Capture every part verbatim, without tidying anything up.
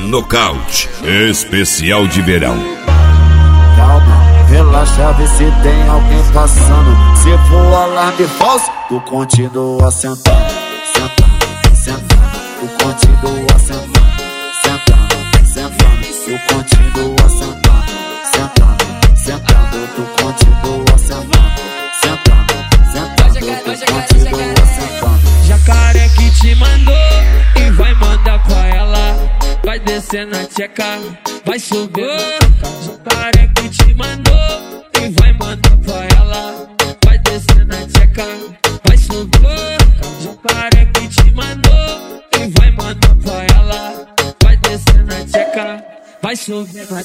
Nocaute, especial de verão. Calma, relaxa, vê se tem alguém passando. Se for alarme falso, tu continua sentando, sentando, sentando. Tu continua sentando, sentando, sentando. Tu continua sentando, sentando, sentando. Tu continua sentando, sentando, sentando. Tu continua sentando. Jacaré que te mandou e vai mandar pra ela. Vai descer na tcheca, vai subir. Jacaré que te mandou e vai mandar pra ela. Vai descer na tcheca, vai subir. Jacaré que te mandou e vai mandar pra ela. Vai descer na tcheca, vai subir. Vai,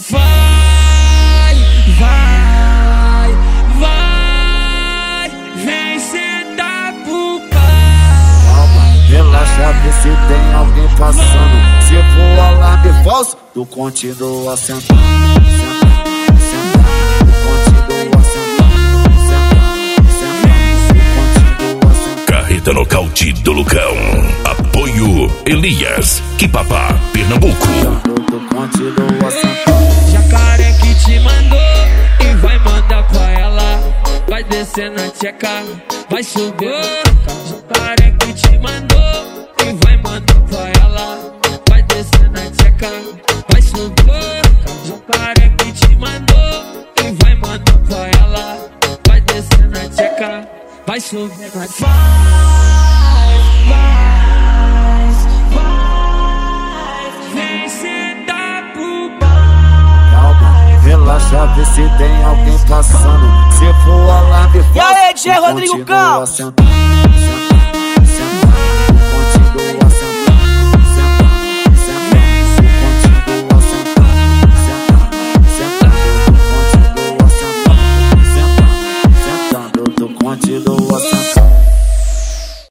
vai, vai, vem sentar pro pai. Calma, relaxa, vê se tem alguém passando. Se for alarme falso, tu continua sentando, sentando, sentando. Tu continua sentando, sentando, sentando. Tu continua sentando. Carreta Nocaute do Lucão. Apoio Elias, Quipapá, Pernambuco. Tu continua sentando. Jacaré que te mandou e vai mandar pra ela. Vai descer na tcheca, vai subir. Jacaré que te mandou e vai mandar pra ela. Vai descer na tcheca, vai subir. Jacaré que te mandou e vai mandar pra ela. Vai descer na tcheca, vai subir. Vai, vai, vai, vem sentar pro pai. Calma, relaxa, vê se tem alguém passando. Se for alarme falso, E aí, D J Rodrigo Campos? sentando, sentando.